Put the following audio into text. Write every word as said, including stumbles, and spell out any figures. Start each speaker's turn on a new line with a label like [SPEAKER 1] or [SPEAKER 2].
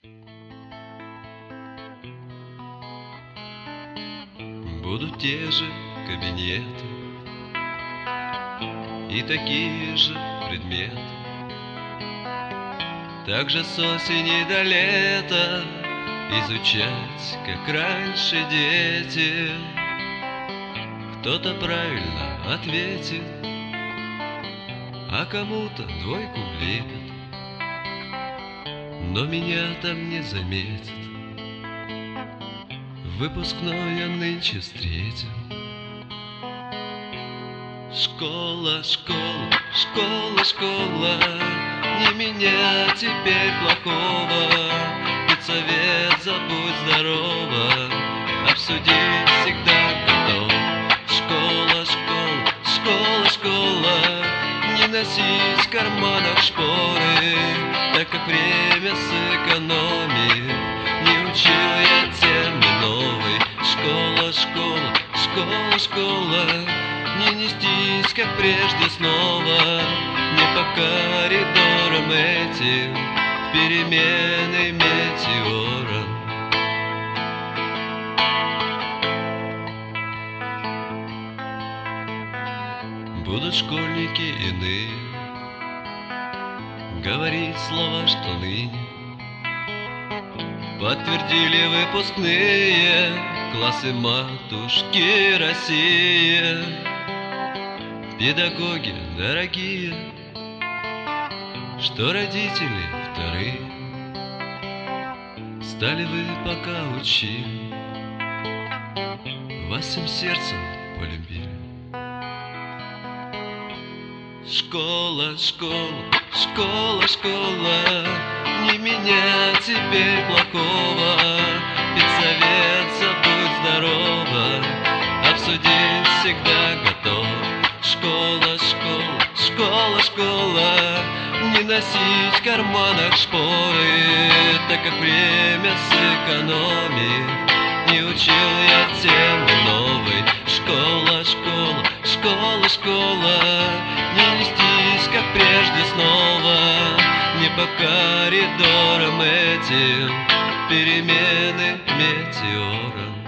[SPEAKER 1] Будут те же кабинеты и такие же предметы, также с осени до лета изучать, как раньше дети. Кто-то правильно ответит, а кому-то двойку влепит, но меня там не заметит. Выпускной я нынче встретил. Школа, школа, школа, школа, не меня теперь плохого. Педсовет, забудь здорово, обсудить всегда готов. Школа, школа, школа, школа, не носить в карманах шпоры, так как время сэкономив, не учил я темы новой. Школа, школа, школа, школа, не нестись, как прежде снова, не по коридорам этим, в перемены метеора. Будут школьники иные говорить слова, что ныне подтвердили выпускные классы матушки России. Педагоги дорогие, что родители вторые, стали вы пока учили, вас всем сердцем полюбили. Школа, школа, школа, школа, не меня теперь плохого. Педсовет, забудь здорово, обсудить всегда готов. Школа, школа, школа, школа, не носить в карманах шпоры, так как время сэкономив, не учил я темы новой. Школа, школа, школа, школа, не нестись, как прежде снова, не по коридорам этим, перемены метеора.